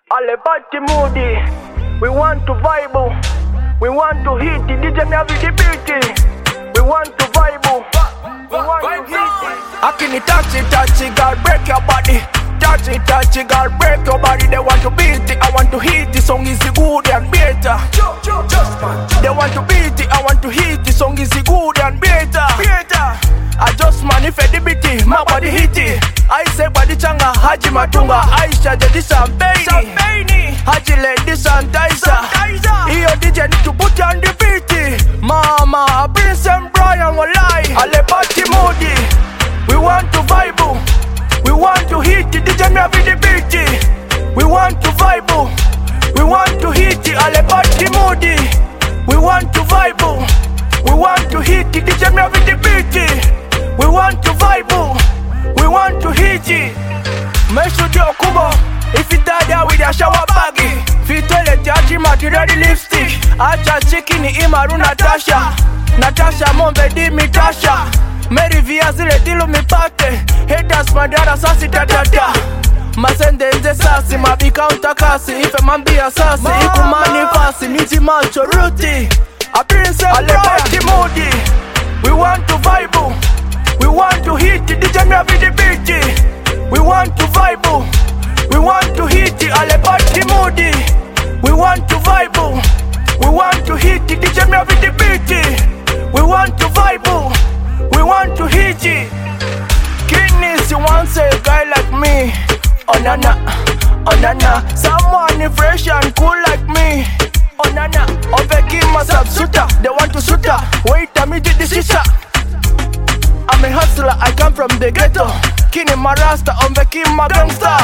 Ale party moody. We want to vibe. We want to hit the DJ me have the beat. We want to vibe. We want to hit it. Akini touch it, God break your body. Touch it, God break your body. They want to beat it, I want to hit the song is good and better. They want to beat it, I want to hit the song is good and better. I just manifest the beat, my body hit it. I say body changa, Haji Matunga, Aisha Jadi Champagne, Haji Lady Sanitizer. Iyo DJ need to put on the beat. Mama, Prince and Brian will lie. Ale party moody. We want to vibe. We want to hit it. DJ me have the beat. We want to vibe. We want to hit it. Ale party moody. We want to vibe. We want to hit it. DJ me have the beat. We want to vibe. We want to hit it. Make sure you kubo. If you die there with a shower baggy, fit toilet yaji material lipstick. Acha chicken imaru Natasha mombe di mitasha. Mary via zile dilu mipate. Haters madara sasi tatata. Masende nze sasi mabika utakasi. Ife mambia sasi ikumani fasi. Miti macho ruti. A prince and party moody. We want to vibe. We want to hit it. DJ me have the beat. We want to vibe. We want to hit it. Ale party moody. We want to vibe. We want to hit it. DJ me have the beat. We want to vibe. We want to hit it. Kidneys, you want say a guy like me. Oh nana. Someone fresh and cool like me. Oh nana. Oveki myself suta. They want to suta. Wait a minute, this is a. I'm a hustler, I come from the ghetto. Kini marasta, Oveki my gangster.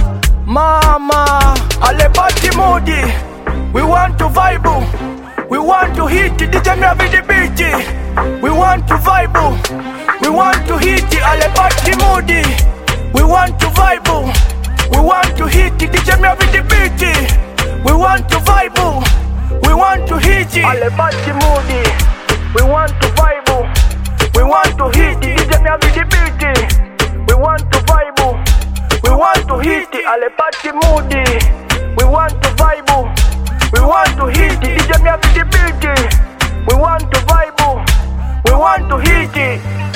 Mama, ale party moody. We want to vibe. We want to hit it. DJ me have the beat. We want to vibe. We want to hit it. Ale party moody. We want to vibe. We want to hit it. DJ me have the beat. We want to vibe. We want to hit it. Ale party moody. We want to vibe. We want to hit it. DJ me have the beat. We want to vibe. We want to hit it. Ale party moody. We want to vibe. We want to hit it. DJ me have the beat. We want to vibe. We want to hit it.